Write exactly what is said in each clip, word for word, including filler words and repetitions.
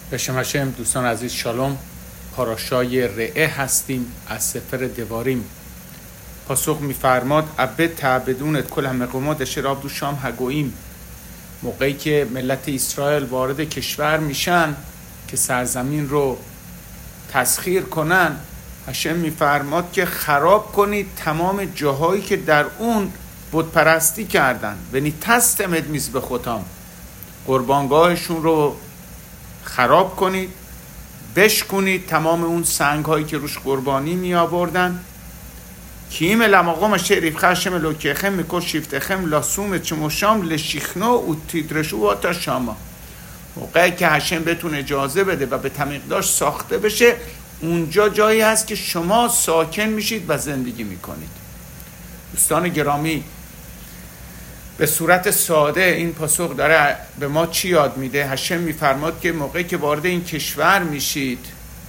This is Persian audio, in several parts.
بشم هشم. دوستان عزیز شالوم. پاراشای رعه هستیم از سفر دواریم. پاسخ می‌فرماد عبد تعبدونت کل همه قومات شراب دو شام هگویم. موقعی که ملت اسرائیل وارد کشور میشن که سرزمین رو تسخیر کنن، هشم می‌فرماد که خراب کنید تمام جاهایی که در اون بت پرستی کردن و نی تستمد میز به خودم، قربانگاهشون رو خراب کنید، بشکنید تمام اون سنگ هایی که روش قربانی می آوردن. کیم لماقام شریف خشم لوکیخم میکن شیفتخم لاسوم چموشام لشیخنو و تیدرشو و تا شاما. موقعی که هشم بهتون اجازه بده و به تمیقداش ساخته بشه، اونجا جایی هست که شما ساکن میشید و زندگی میکنید. دوستان گرامی، به صورت ساده این پاسخ داره به ما چی یاد میده؟ هشم میفرماد که موقعی که وارد این کشور میشید،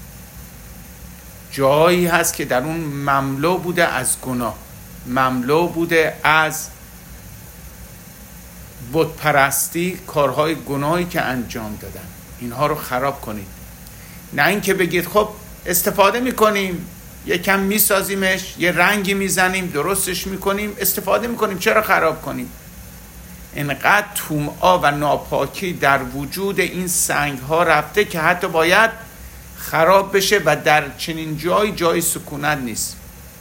جایی هست که در اون مملو بوده از گناه، مملو بوده از بت پرستی، کارهای گناهی که انجام دادن. اینها رو خراب کنید. نه اینکه بگید خب استفاده میکنیم، یکم میسازیمش، یه رنگی میزنیم، درستش میکنیم، استفاده میکنیم، چرا خراب کنیم؟ اینقدر طمع و ناپاکی در وجود این سنگ ها رفته که حتی باید خراب بشه و در چنین جای جای سکونت نیست.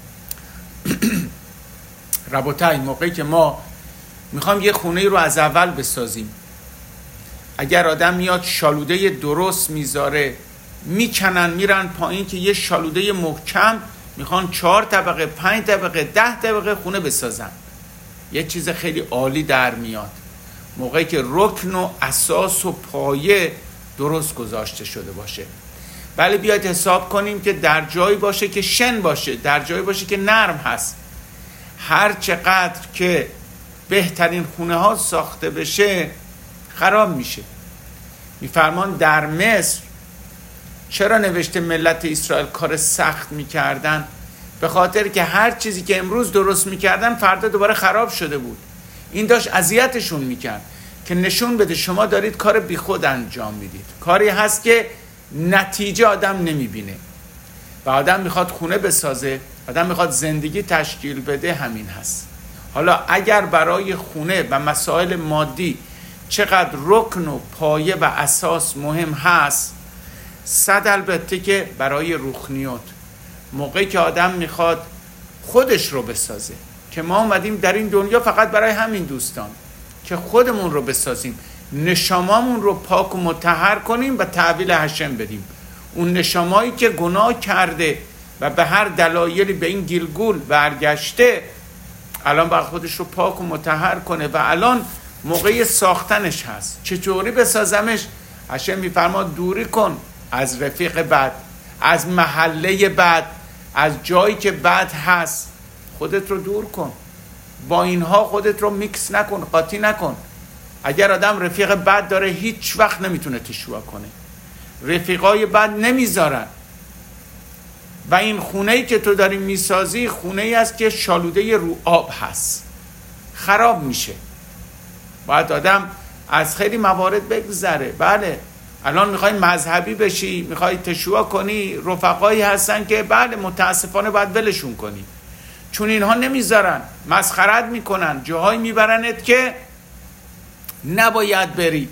ربوتای، موقعی که ما میخوام یه خونه رو از اول بسازیم، اگر آدم میاد شالوده درست میذاره، میکنن میرن پایین که یه شالوده محکم میخوان چهار طبقه، پنج طبقه، ده طبقه خونه بسازن، یه چیز خیلی عالی در میاد موقعی که رکن و اساس و پایه درست گذاشته شده باشه. بله، بیاید حساب کنیم که در جایی باشه که شن باشه، در جایی باشه که نرم هست. هر چقدر که بهترین خونه ها ساخته بشه خراب میشه. میفرمان در مصر چرا نوشته ملت اسرائیل کار سخت میکردن؟ به خاطر که هر چیزی که امروز درست میکردن فردا دوباره خراب شده بود. این داشت اذیتشون میکرد که نشون بده شما دارید کار بی خود انجام میدید، کاری هست که نتیجه آدم نمیبینه و آدم میخواد خونه بسازه، آدم میخواد زندگی تشکیل بده. همین هست. حالا اگر برای خونه و مسائل مادی چقدر رکن و پایه و اساس مهم هست، صد البته که برای روحانیت، موقعی که آدم میخواد خودش رو بسازه، که ما اومدیم در این دنیا فقط برای همین دوستان که خودمون رو بسازیم، نشامامون رو پاک و مطهر کنیم و تحویل هشم بدیم. اون نشامایی که گناه کرده و به هر دلایلی به این گیلگول برگشته، الان باید خودش رو پاک و مطهر کنه و الان موقع ساختنش هست. چطوری بسازمش؟ هشم میفرماد دوری کن از رفیق بد، از محله بد، از جایی که بد هست. خودت رو دور کن، با اینها خودت رو میکس نکن، قاطی نکن. اگر آدم رفیق بد داره هیچ وقت نمیتونه تشویق کنه، رفیقای بد نمیذارن. و این خونه‌ای که تو داری میسازی خونه‌ای است که شالوده رو آب هست، خراب میشه. باید آدم از خیلی موارد بگذره. بله، الان میخوای مذهبی بشی، میخوای تشویق کنی، رفقایی هستن که بله متاسفانه باید ولشون کنی، چون اینها نمیذارن، مسخرت میکنن، جاهایی میبرنت که نباید بری.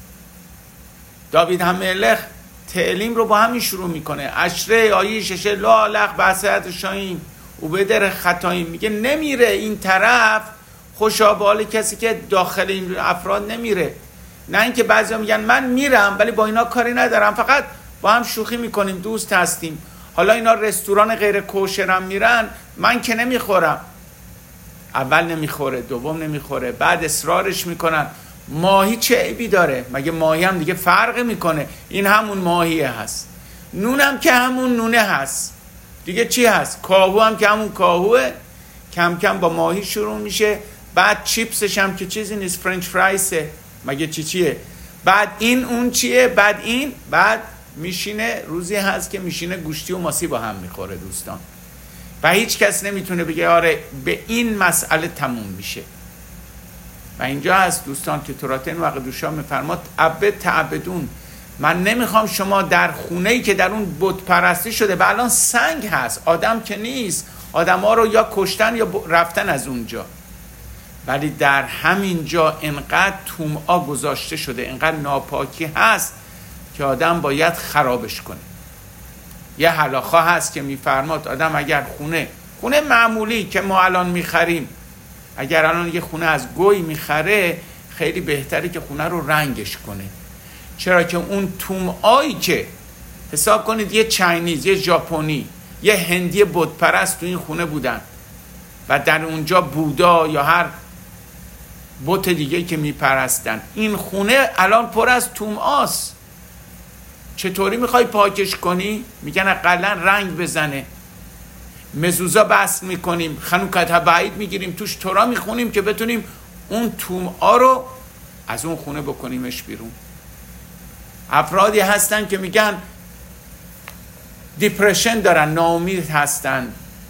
داوید هملخ تعلیم رو با همین شروع میکنه، اشره آیه ششه لا علق بحثت شایم او بدر خطاییم. میگه نمیره این طرف، خوشا به حال کسی که داخل این افراد نمیره. نه اینکه بعضیا میگن من میرم ولی با اینا کاری ندارم، فقط با هم شوخی میکنیم، دوست هستیم. حالا اینا رستوران غیر کوشرم میرن، من که نمیخورم. اول نمیخوره، دوم نمیخوره، بعد اصرارش میکنن. ماهی چه عیبی داره؟ مگه ماهی هم دیگه فرق میکنه؟ این همون ماهیه هست. نونم که همون نونه هست، دیگه چی هست؟ کاهو هم که همون کاهوه. کم کم با ماهی شروع میشه، بعد چیپسش هم که چیزی نیست، فرنچ فرایسه، مگه چی چیه؟ بعد این اون چیه؟ بعد این، بعد میشینه روزی هست که میشینه گوشتی و ماسی با هم میخوره دوستان. و هیچ کس نمیتونه بگه آره به این مسئله تموم میشه. و اینجا هست دوستان که توراتن و قدوشا میفرماد عبد تعبدون، من نمیخوام شما در خونه‌ای که در اون بت پرستی شده و الان سنگ هست، آدم که نیست، آدم ها رو یا کشتن یا رفتن از اونجا، ولی در همین جا انقدر طمع گذاشته شده، انقدر ناپاکی هست که آدم باید خرابش کنه. یه هلاخا هست که میفرماد آدم اگر خونه خونه معمولی که ما الان میخریم، اگر الان یه خونه از گوی میخره، خیلی بهتره که خونه رو رنگش کنه. چرا که اون طمعایی که حساب کنید یه چاینیز، یه ژاپنی، یه هندی بت پرست تو این خونه بودن و در اونجا بودا یا هر بت دیگه که میپرستن، این خونه الان پر از طمعاست. چطوری میخوای پاکش کنی؟ میگن اقلا رنگ بزنه، مزوزا بست میکنیم، خنوکت بعید میگیریم، توش تورا میخونیم که بتونیم اون طمعا رو از اون خونه بکنیمش بیرون. افرادی هستن که میگن دیپرشن دارن، ناامید هستن،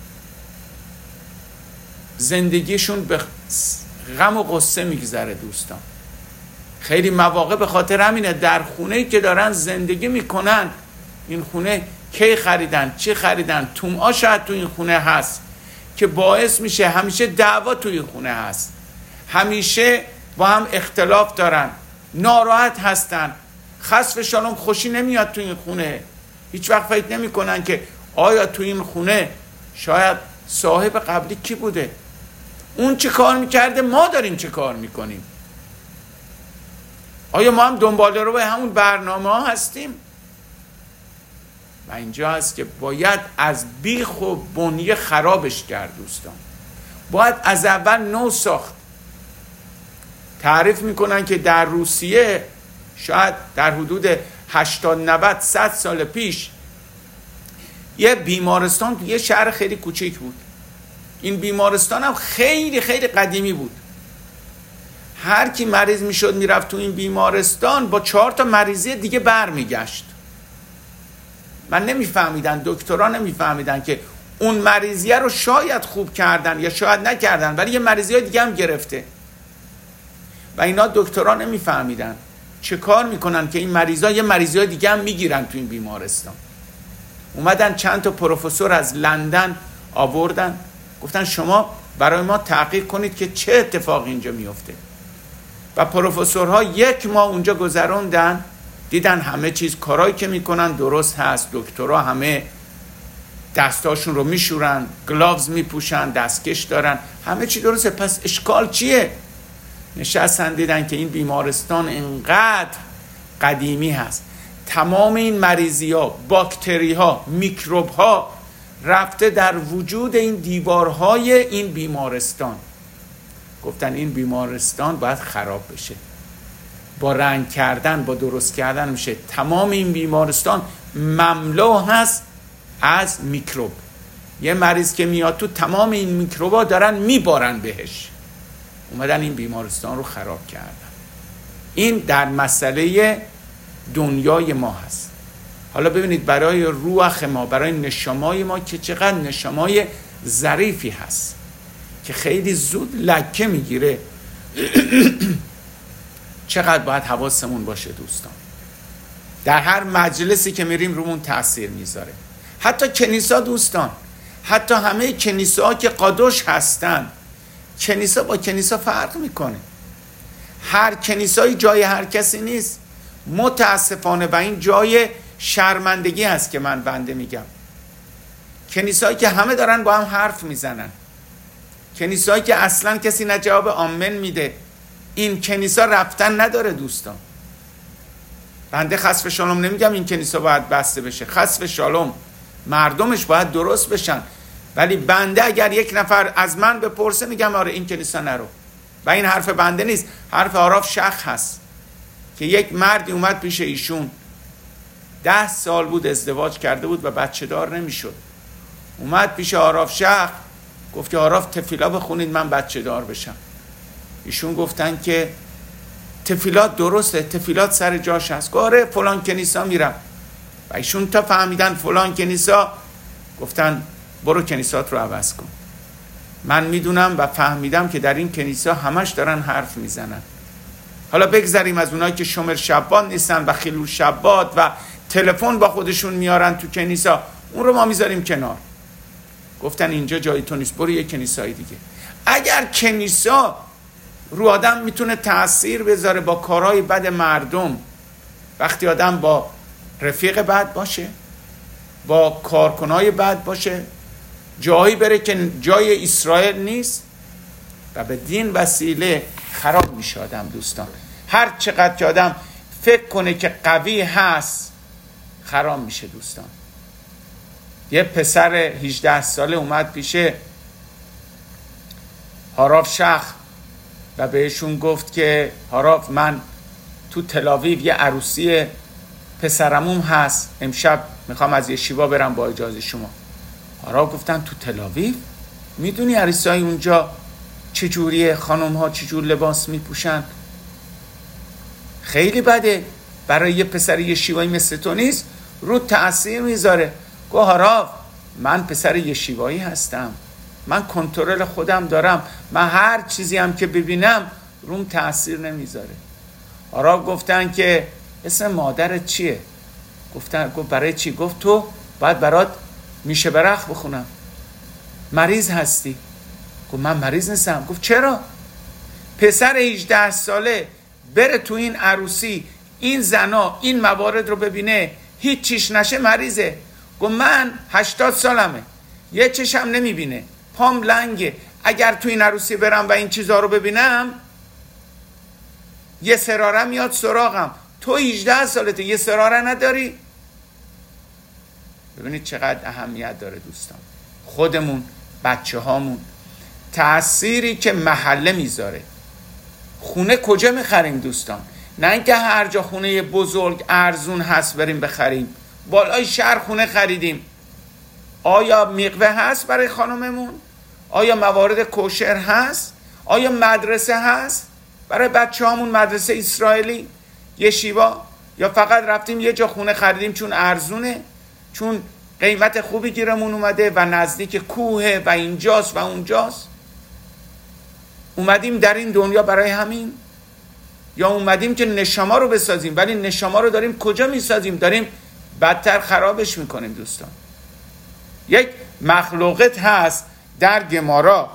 زندگیشون به غم و غصه میگذره. دوستان خیلی مواقع به خاطر همینه در خونه‌ای که دارن زندگی میکنن، این خونه کی خریدن، چی خریدن، طمعا شاید تو این خونه هست که باعث میشه همیشه دعوا تو این خونه هست، همیشه با هم اختلاف دارن، ناراحت هستن، خسف شالوم خوشی نمیاد تو این خونه. هیچ وقت فکر نمی کنن که آیا تو این خونه شاید صاحب قبلی کی بوده، اون چه کار میکرده، ما داریم چه کار میکنیم، آیا ما هم دنباله رو به همون برنامه ها هستیم. و اینجا هست که باید از بیخ و بنیه خرابش کرد. دوستان باید از اول نو ساخت. تعریف میکنن که در روسیه شاید در حدود هشتاد نود صد سال پیش یه بیمارستان تو یه شهر خیلی کوچیک بود. این بیمارستان هم خیلی خیلی قدیمی بود. هر کی مریض میشد میرفت تو این بیمارستان با چهار تا مریضی دیگه برمیگشت. من نمیفهمیدن، دکترها نمیفهمیدن که اون مریضیه رو شاید خوب کردن یا شاید نکردن، ولی یه مریضی دیگه هم گرفته و اینا دکترها نمیفهمیدن چه کار میکنن که این مریضا یه مریضی دیگه هم میگیرن تو این بیمارستان. اومدن چند تا پروفسور از لندن آوردن، گفتن شما برای ما تحقیق کنید که چه اتفاقی اینجا میفته. و پروفسورها یک ماه اونجا گذروندن، دیدن همه چیز کارایی که میکنن درست هست، دکترها همه دستاشون رو میشورن، گلاوز میپوشن، دستکش دارن، همه چی درسته، پس اشکال چیه؟ نشستن دیدن که این بیمارستان انقدر قدیمی هست، تمام این مریضی ها، باکتری ها، میکروب ها رفته در وجود این دیوارهای این بیمارستان. گفتن این بیمارستان باید خراب بشه، با رنگ کردن، با درست کردن میشه. تمام این بیمارستان مملو هست از میکروب. یه مریض که میاد تو، تمام این میکروبا دارن میبارن بهش. اومدن این بیمارستان رو خراب کردن. این در مسئله دنیای ما هست. حالا ببینید برای روح ما، برای نشمای ما که چقدر نشمای ظریفی هست که خیلی زود لکه میگیره. چقدر باید حواسمون باشه دوستان. در هر مجلسی که میریم رومون تأثیر میذاره. حتی کنیسا دوستان، حتی همه کنیسا که قادوش هستن، کنیسا با کنیسا فرق میکنه. هر کنیسایی جای هر کسی نیست متاسفانه، و این جای شرمندگی هست که من بنده میگم. کنیسایی که همه دارن با هم حرف میزنن، کنیسایی که اصلا کسی نه جواب آمن میده، این کنیسا رفتن نداره دوستان. بنده خسف شالوم نمیگم این کنیسا باید بسته بشه، خسف شالوم مردمش باید درست بشن، ولی بنده اگر یک نفر از من بپرسه میگم آره این کنیسا نرو. و این حرف بنده نیست، حرف آراف شخ هست که یک مردی اومد پیش ایشون، ده سال بود ازدواج کرده بود و بچه دار نمیشد. اومد پیش آراف شخ گفت که آراف تفیلا بخونید من بچه دار بشم. ایشون گفتن که تفیلات درسته، تفیلات سر جاش هست. گفت آره فلان کنیسا میرم. و ایشون تا فهمیدن فلان کنیسا، گفتن برو کنیسات رو عوض کن. من میدونم و فهمیدم که در این کنیسا همش دارن حرف میزنن. حالا بگذاریم از اونایی که شمر شبات نیستن و خیلو شبات و تلفن با خودشون میارن تو کنیسا، اون رو ما میذاریم کنار. گفتن اینجا جای تو نیست، برو یه کنیسای دیگه. اگر کنیسا رو آدم میتونه تأثیر بذاره با کارهای بد مردم، وقتی آدم با رفیق بد باشه، با کارکنای بد باشه، جایی بره که جای اسرائیل نیست و به دین وسیله خراب میشه آدم. دوستان هر چقدر که آدم فکر کنه که قوی هست خراب میشه. دوستان یه پسر هجده ساله اومد پیش هاراف شخ و بهشون گفت که هاراف، من تو تلاویو یه عروسی پسرموم هست، امشب میخوام از یشیوا برم با اجازه شما. هاراف گفتن تو تلاویو؟ میدونی عروسای اونجا چجوریه؟ خانم ها چجور لباس میپوشن؟ خیلی بده، برای یه پسر یشیوایی مثل تو نیست، رو تأثیر میذاره. گو هاراف، من پسر یشیوایی هستم، من کنترل خودم دارم، من هر چیزی هم که ببینم روم تأثیر نمیذاره. هاراف گفتن که اسم مادرت چیه؟ گفتن گفت برای چی؟ گفت تو باید برات میشه برخ بخونم، مریض هستی. گفت من مریض نیستم. گفت چرا؟ پسر هجده ساله بره تو این عروسی، این زنا این موارد رو ببینه، هیچ چیش نشه، مریضه. گفت من هشتاد سالمه، یه چشم نمیبینه، پام لنگه، اگر تو این عروسی برم و این چیزها رو ببینم یه سراره میاد سراغم. تو هجده سالته، یه سراره نداری؟ ببینید چقدر اهمیت داره دوستان. خودمون، بچه هامون، تأثیری که محله میذاره. خونه کجا میخریم دوستان؟ نه اینکه هر جا خونه بزرگ ارزون هست بریم بخریم. بالای شهر خونه خریدیم، آیا میقوه هست برای خانممون؟ آیا موارد کوشر هست؟ آیا مدرسه هست برای بچه هامون؟ مدرسه اسرائیلی، یشیوا؟ یا فقط رفتیم یه جا خونه خریدیم چون ارزونه، چون قیمت خوبی گیرمون اومده و نزدیک کوه و اینجاست و اونجاست؟ اومدیم در این دنیا برای همین؟ یا اومدیم که نشما رو بسازیم، ولی نشما رو داریم کجا میسازیم؟ داریم بدتر خرابش میکنیم. دوستان یک مخلوقت هست در گمارا،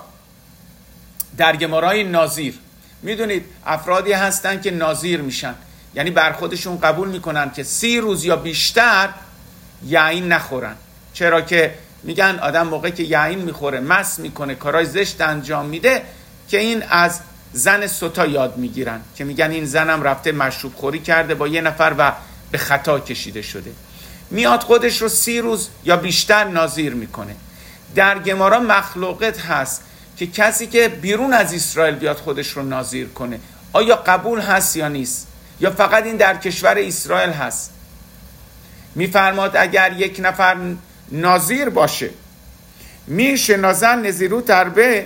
در گمارای ناظیر. میدونید افرادی هستن که ناظیر میشن، یعنی بر خودشون قبول میکنن که سی روز یا بیشتر یعین نخورن. چرا که میگن آدم موقعی که یعین میخوره، مست میکنه، کارهای زشت انجام میده، که این از زن ستا یاد میگیرن، که میگن این زنم رفته مشروب خوری کرده با یه نفر و به خطا کشیده شده. میاد خودش رو سی روز یا بیشتر ناظیر میکنه. در گمارا مخلوقت هست که کسی که بیرون از اسرائیل بیاد خودش رو ناظیر کنه، آیا قبول هست یا نیست؟ یا فقط این در کشور اسرائیل هست؟ میفرماد اگر یک نفر ناظیر باشه، میشناسن نزیروت اربه،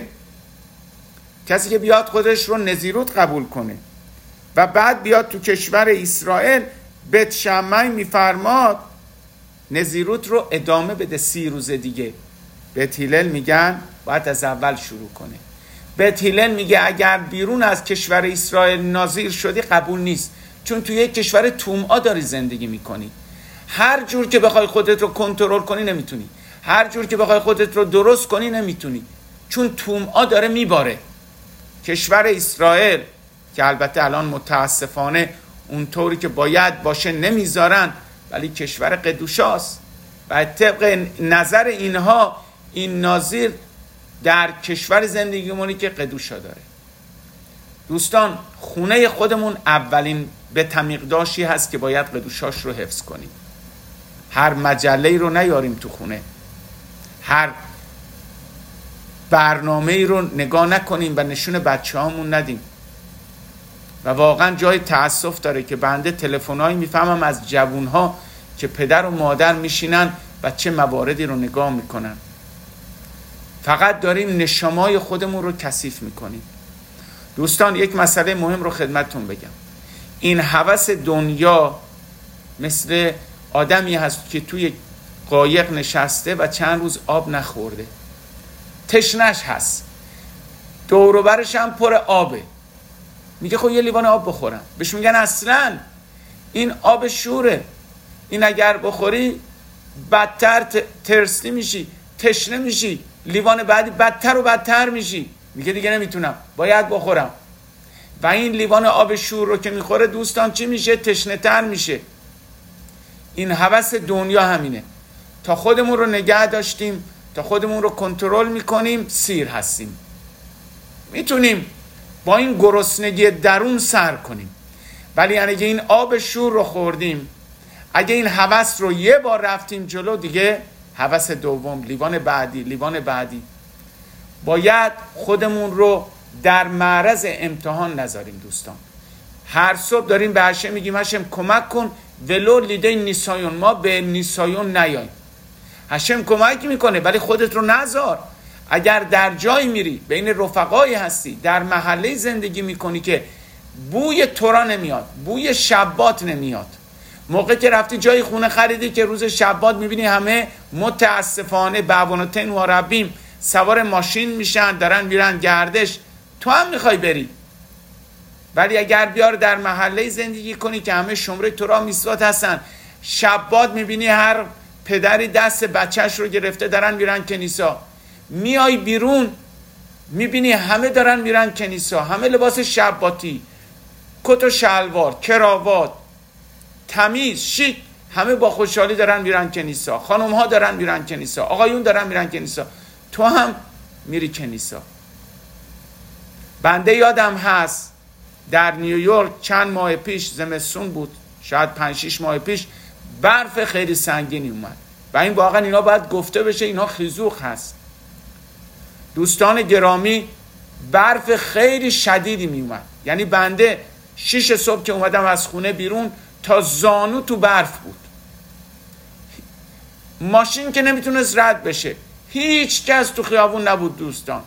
کسی که بیاد خودش رو نزیروت قبول کنه و بعد بیاد تو کشور اسرائیل، بیت شمعی میفرماد نزیروت رو ادامه بده سی روز دیگه. بیت هیلل میگن باید از اول شروع کنه. بیت هیلل میگه اگر بیرون از کشور اسرائیل ناظیر شدی قبول نیست، چون توی یک کشور تومعا داری زندگی میکنی. هر جور که بخوای خودت رو کنترل کنی نمیتونی، هر جور که بخوای خودت رو درست کنی نمیتونی، چون تومعا داره میباره. کشور اسرائیل که البته الان متاسفانه اونطوری که باید باشه نمیذارن، ولی کشور قدوشاست و طبق نظر اینها این ناظیر در کشور زندگی مونی که قدوشا داره. دوستان خونه خودمون اولین به تمیقداشی هست که باید قدوشاش رو حفظ کنیم. هر مجله‌ای رو نیاریم تو خونه، هر برنامه‌ای رو نگاه نکنیم و نشون بچه هامون ندیم. و واقعا جای تأسف داره که بنده تلفن‌هایی میفهمم از جوانها که پدر و مادر میشینن و چه مواردی رو نگاه میکنن. فقط داریم نشمای خودمون رو کثیف میکنیم. دوستان یک مسئله مهم رو خدمتتون بگم. این هوس دنیا مثل آدمی هست که توی قایق نشسته و چند روز آب نخورده، تشنش هست، دور و برش هم پر آبه، میگه خب یه لیوان آب بخورم. بهش میگن اصلا این آب شوره، این اگر بخوری بدتر ترستی میشی، تشنه میشی، لیوان بعدی بدتر و بدتر میشی. میگه دیگه نمیتونم، باید بخورم. و این لیوان آب شور رو که میخوره دوستان چی میشه؟ تشنه تر میشه. این هوس دنیا همینه. تا خودمون رو نگه داشتیم، تا خودمون رو کنترل میکنیم، سیر هستیم. میتونیم با این گرسنگی درون سر کنیم، ولی اگه این آب شور رو خوردیم، اگه این هوس رو یه بار رفتیم جلو، دیگه هوس دوم، لیوان بعدی، لیوان بعدی. باید خودمون رو در معرض امتحان نذاریم دوستان. هر صبح داریم به هشم میگیم هشم کمک کن ولو لیده نیسایون، ما به نیسایون نیاییم. هشم کمک میکنه ولی خودت رو نذار. اگر در جایی میری، بین رفقایی هستی، در محله زندگی میکنی که بوی تورا نمیاد، بوی شبات نمیاد، موقع که رفتی جای خونه خریدی که روز شبات میبینی همه متاسفانه بعوانتین و ربیم سوار ماشین میشن، دارن میرن گردش، تو هم میخوای بری. ولی اگر بیار در محله زندگی کنی که همه شمره تورا میسوات هستن، شبات میبینی هر پدری دست بچهش رو گرفته دارن میرن کنیسا، میای بیرون میبینی همه دارن میرن کنیسا، همه لباس شباتی، کت و شلوار، کراوات، تمیز، شیک، همه با خوشحالی دارن میرن کنیسا، خانم ها دارن میرن کنیسا، آقایون دارن میرن کنیسا، تو هم میری کنیسا. بنده یادم هست در نیویورک چند ماه پیش، زمستون بود، شاید پنج شیش ماه پیش، برف خیلی سنگینی اومد و این واقعا اینا باید گفته بشه، اینا خیزوق هست. دوستان گرامی، برف خیلی شدیدی می اومد، یعنی بنده شیش صبح که اومدم از خونه بیرون تا زانو تو برف بود، ماشین که نمیتونست رد بشه، هیچ کس تو خیابون نبود دوستان.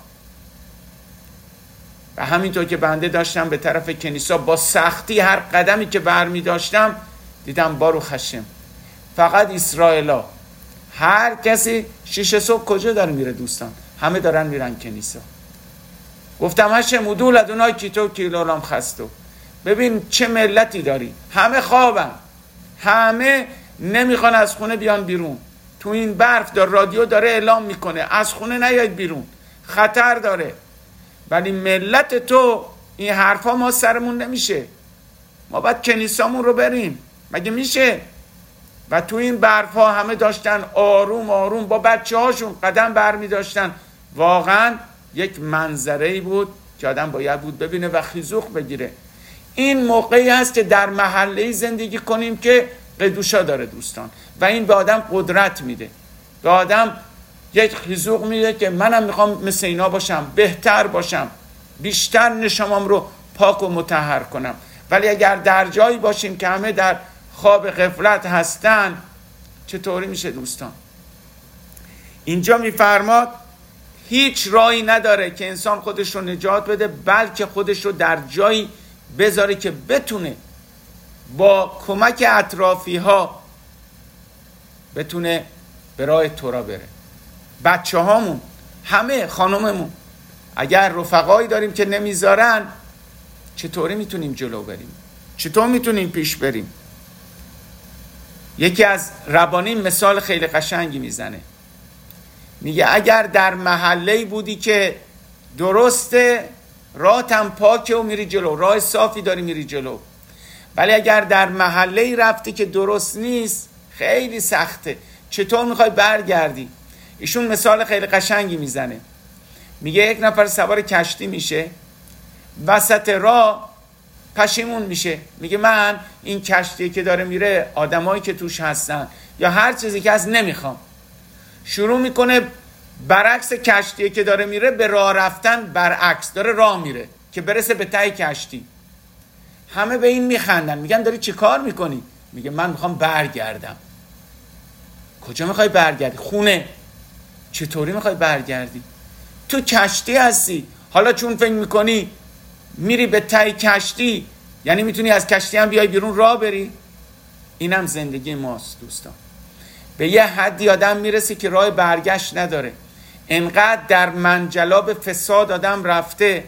و همینطور که بنده داشتم به طرف کنیسا، با سختی هر قدمی که برمی داشتم دیدم بارو خشم، فقط اسرائیلا، هر کسی شیش صبح کجا داره میره دوستان؟ همه دارن میرن کنیسا. گفتم هشم ودول ادونای کیتو کیلولام خستو، ببین چه ملتی داری، همه خوابن، همه نمیخوان از خونه بیان بیرون، تو این برف دار رادیو داره اعلام میکنه از خونه نیاید بیرون، خطر داره. ولی ملت تو این حرفا ما سرمون نمیشه، ما باید کنیسامون رو بریم، مگه میشه؟ و تو این برف ها همه داشتن آروم آروم با بچه هاشون قدم برمی داشتن. واقعا یک منظره‌ای بود که آدم باید بود ببینه و خیزوق بگیره. این موقعی هست که در محله‌ای زندگی کنیم که قدوشا داره دوستان، و این به آدم قدرت میده، به آدم یک خیزوق میده که منم میخوام مثل اینا باشم، بهتر باشم، بیشتر نشامم رو پاک و مطهر کنم. ولی اگر در جایی باشیم که همه در خواب غفلت هستن، چطوری میشه دوستان؟ اینجا میفرماد هیچ راهی نداره که انسان خودش رو نجات بده، بلکه خودش رو در جایی بذاره که بتونه با کمک اطرافی ها بتونه به راه تورا بره. بچه هامون، همه، خانممون، اگر رفقایی داریم که نمیذارن، چطوری میتونیم جلو بریم؟ چطور میتونیم پیش بریم؟ یکی از ربانیم مثال خیلی قشنگی میزنه، میگه اگر در محله‌ای بودی که درسته، راهت هم پاکه و میری جلو، راه صافی داری میری جلو، ولی اگر در محله‌ای رفتی که درست نیست، خیلی سخته، چطور میخوای برگردی؟ ایشون مثال خیلی قشنگی میزنه، میگه یک نفر سوار کشتی میشه، وسط راه پشیمون میشه، میگه من این کشتی که داره میره، آدمایی که توش هستن یا هر چیزی که از نمیخوام. شروع میکنه برعکس کشتی که داره میره به راه رفتن، برعکس داره راه میره که برسه به ته کشتی. همه به این میخندن، میگن داری چی کار میکنی؟ میگه من میخوام برگردم. کجا میخوای برگردی؟ خونه. چطوری میخوای برگردی؟ تو کشتی هستی، حالا چون فکر میکنی میری به ته کشتی، یعنی میتونی از کشتی هم بیای بیرون راه بری. اینم زندگی ماست دوستان. به یه حدی آدم میرسه که راه برگشت نداره، انقدر در منجلاب فساد آدم رفته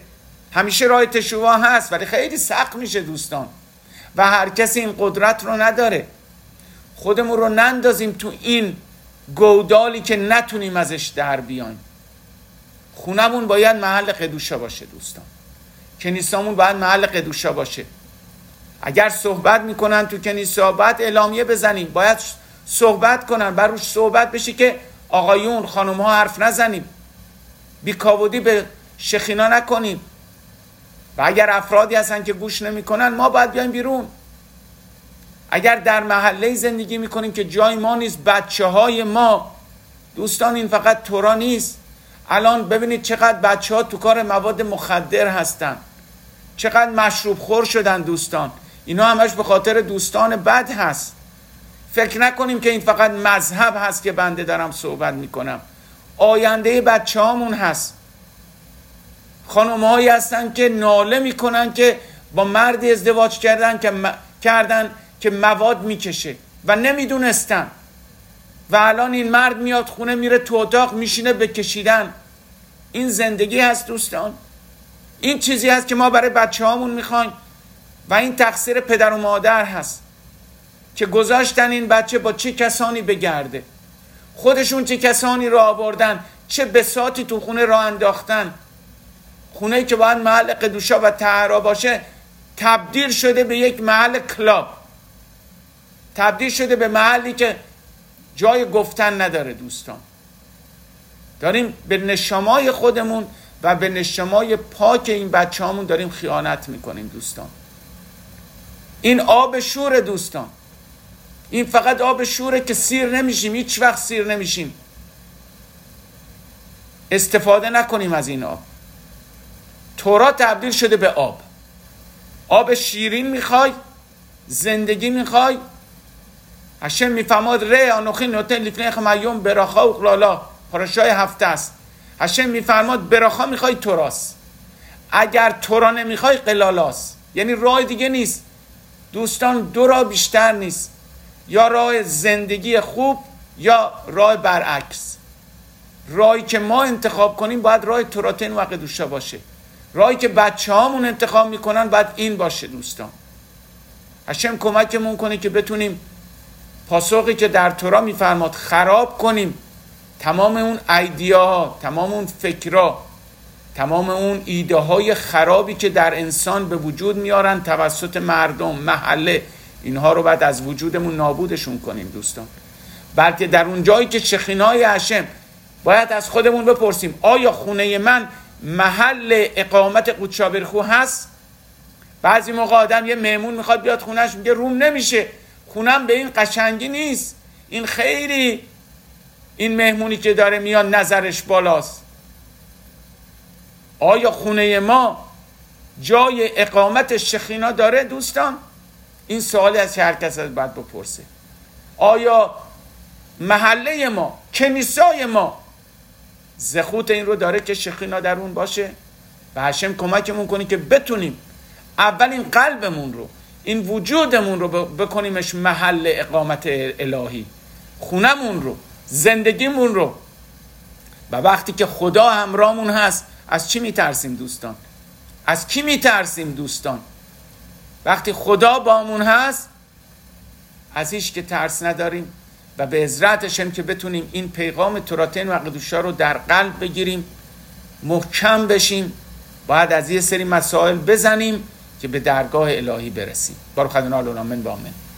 همیشه راه تشویق هست، ولی خیلی سخت میشه دوستان و هر کسی این قدرت رو نداره. خودمون رو نندازیم تو این گودالی که نتونیم ازش در بیایم. خونمون باید محل قدوشا باشه دوستان، کنیسامون باید محل قدوشا باشه. اگر صحبت میکنن تو کنیسا باید اعلامیه بزنیم، باید صحبت کنن، بر روش صحبت بشه که آقایون خانم ها حرف نزنیم، بیکاودی به شخینا نکنیم. و اگر افرادی هستن که گوش نمیکنن ما باید بیایم بیرون. اگر در محله زندگی میکنیم که جای ما نیست، بچه های ما دوستان، این فقط تورا نیست، الان ببینید چقدر بچه ها تو کار مواد مخدر هستن، چقدر مشروب خور شدن دوستان. اینا همش به خاطر دوستان بد هست. فکر نکنیم که این فقط مذهب هست که بنده دارم صحبت میکنم. آینده بچه هامون هست. خانم هایی هستن که ناله میکنن که با مردی ازدواج کردن که م... کردن که مواد میکشه و نمیدونستن، و الان این مرد میاد خونه، میره تو اتاق میشینه به کشیدن. این زندگی هست دوستان؟ این چیزی هست که ما برای بچه هامون میخوایم؟ و این تقصیر پدر و مادر هست که گذاشتن این بچه با چه کسانی بگرده. خودشون چه کسانی را آوردن، چه بساطی تو خونه را انداختن. خونه‌ای که باید محل قدوشا و طهارا باشه تبدیل شده به یک محل کلاب، تبدیل شده به محلی که جای گفتن نداره دوستان. داریم به نشمای خودمون و به نشمای پاک این بچه هامون داریم خیانت میکنیم دوستان. این آب شوره دوستان، این فقط آب شوره که سیر نمیشیم، هیچ وقت سیر نمیشیم. استفاده نکنیم از این آب. تورا تبدیل شده به آب. آب شیرین میخوای؟ زندگی میخوای؟ هشم میفهماد ره آنوخی نوتن لیفنه خمیون براخا و قلالا، پاراشای هفته است. هشم میفرماد براخا میخوای توراست، اگر تورا نمیخوای قلالاست. یعنی راه دیگه نیست دوستان، دو راه بیشتر نیست، یا راه زندگی خوب یا راه برعکس. راهی که ما انتخاب کنیم باید راه توراتن و قدوشا باشه. راهی که بچه هامون انتخاب میکنن باید این باشه دوستان. هشم کمکمون کنه که بتونیم پاسخی که در تورا میفرماد خراب کنیم تمام اون ایدیاها، تمام اون فکرها، تمام اون ایده های خرابی که در انسان به وجود میارن توسط مردم، محله. اینها رو بعد از وجودمون نابودشون کنیم دوستان. بلکه در اون جایی که شخینای هشم باید از خودمون بپرسیم آیا خونه من محل اقامت قدشا برخو هست؟ بعضی موقع آدم یه مهمون میخواد بیاد خونهش، میگه روم نمیشه، خونم به این قشنگی نیست، این خیلی این مهمونی که داره میاد نظرش بالاست. آیا خونه ما جای اقامت شخینا داره دوستان؟ این سوالی از هر کس از باید بپرسه. آیا محله ما، کنیسای ما زخوت این رو داره که شخینا در اون باشه؟ و هشم کمکمون کنی که بتونیم اول این قلبمون رو، این وجودمون رو بکنیمش محل اقامت الهی، خونمون رو، زندگیمون رو. و وقتی که خدا همراهمون هست از چی میترسیم دوستان؟ از کی میترسیم دوستان؟ وقتی خدا بامون هست از هیچ که ترس نداریم. و به عزتشم که بتونیم این پیغام توراتن و قدوشا رو در قلب بگیریم، محکم بشیم، باید از یه سری مسائل بزنیم که به درگاه الهی برسیم. بارو خدنا لونامن با من.